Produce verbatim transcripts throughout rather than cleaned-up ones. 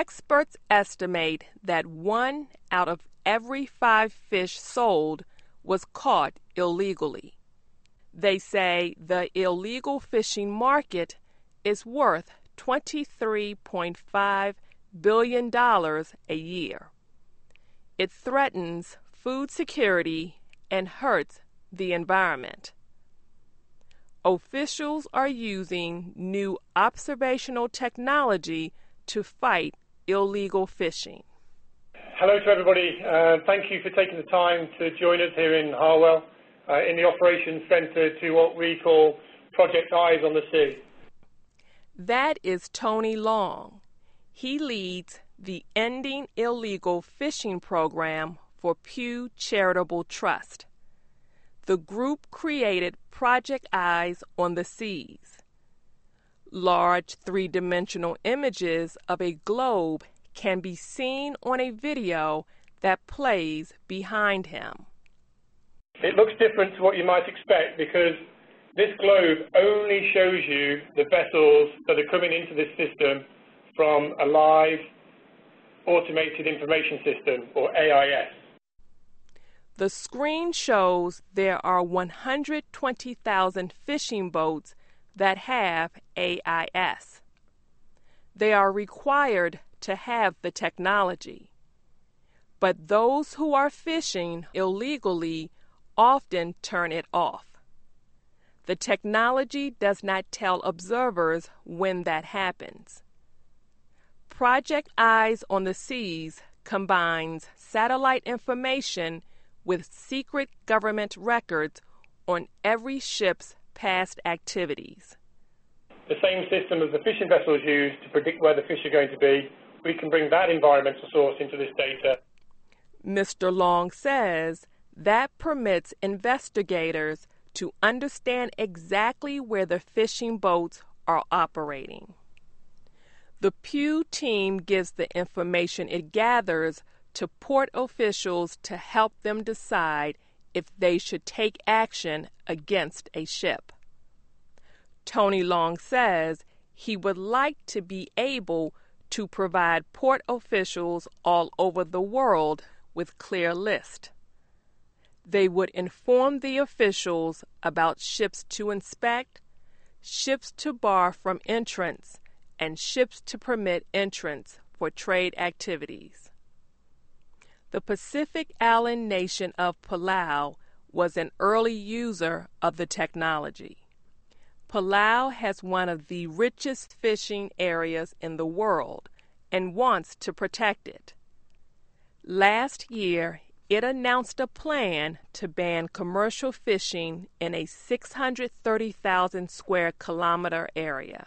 Experts estimate that one out of every five fish sold was caught illegally. They say the illegal fishing market is worth twenty-three point five billion dollars a year. It threatens food security and hurts the environment. Officials are using new observational technology to fight illegal fishing. Hello to everybody. Uh, thank you for taking the time to join us here in Harwell uh, in the Operations Centre to what we call Project Eyes on the Sea. That is Tony Long. He leads the Ending Illegal Fishing program for Pew Charitable Trust. The group created Project Eyes on the Seas. Large three-dimensional images of a globe can be seen on a video that plays behind him. It looks different to what you might expect because this globe only shows you the vessels that are coming into this system from a live automated information system, or A I S. The screen shows there are one hundred twenty thousand fishing boats that have A I S. They are required to have the technology. But those who are fishing illegally often turn it off. The technology does not tell observers when that happens. Project Eyes on the Seas combines satellite information with secret government records on every ship's past activities. The same system as the fishing vessels use to predict where the fish are going to be, we can bring that environmental source into this data. Mister Long says that permits investigators to understand exactly where the fishing boats are operating. The Pew team gives the information it gathers to port officials to help them decide if they should take action against a ship. Tony Long says he would like to be able to provide port officials all over the world with clear lists. They would inform the officials about ships to inspect, ships to bar from entrance, and ships to permit entrance for trade activities. The Pacific Island nation of Palau was an early user of the technology. Palau has one of the richest fishing areas in the world and wants to protect it. Last year, it announced a plan to ban commercial fishing in a six hundred thirty thousand square kilometer area.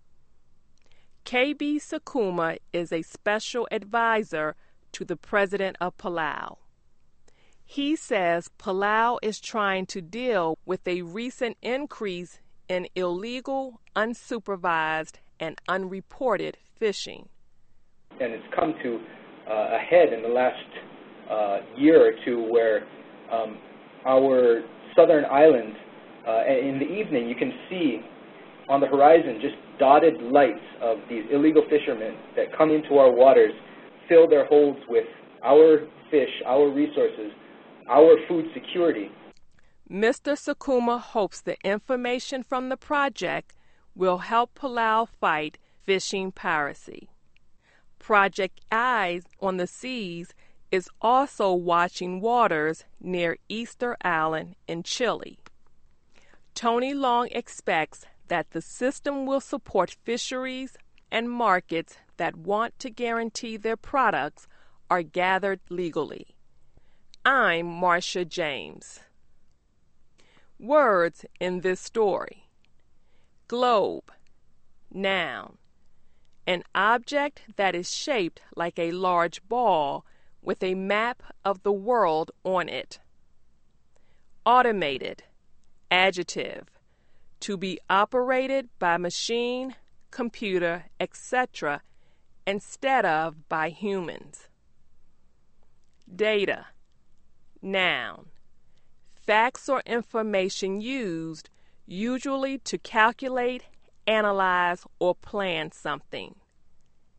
K B Sakuma is a special advisor to the president of Palau. He says Palau is trying to deal with a recent increase in illegal, unsupervised, and unreported fishing. And it's come to uh, a head in the last uh, year or two where um, our southern island, uh, in the evening you can see on the horizon just dotted lights of these illegal fishermen that come into our waters, fill their holds with our fish, our resources, our food security. Mister Sakuma hopes the information from the project will help Palau fight fishing piracy. Project Eyes on the Seas is also watching waters near Easter Island in Chile. Tony Long expects that the system will support fisheries and markets that want to guarantee their products are gathered legally. I'm Marcia James. Words in this story: globe, noun, an object that is shaped like a large ball with a map of the world on it. Automated, adjective, to be operated by machine, computer, et cetera, instead of by humans. Data, noun, facts or information used usually to calculate, analyze, or plan something.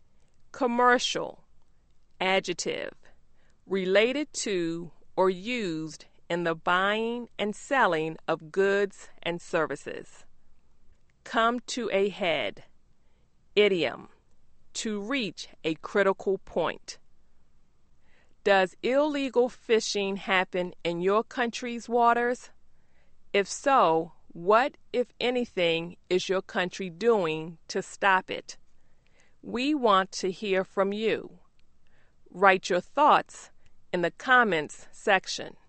Commercial, adjective, related to or used in the buying and selling of goods and services. Come to a head, idiom, to reach a critical point. Does illegal fishing happen in your country's waters? If so, what, if anything, is your country doing to stop it? We want to hear from you. Write your thoughts in the comments section.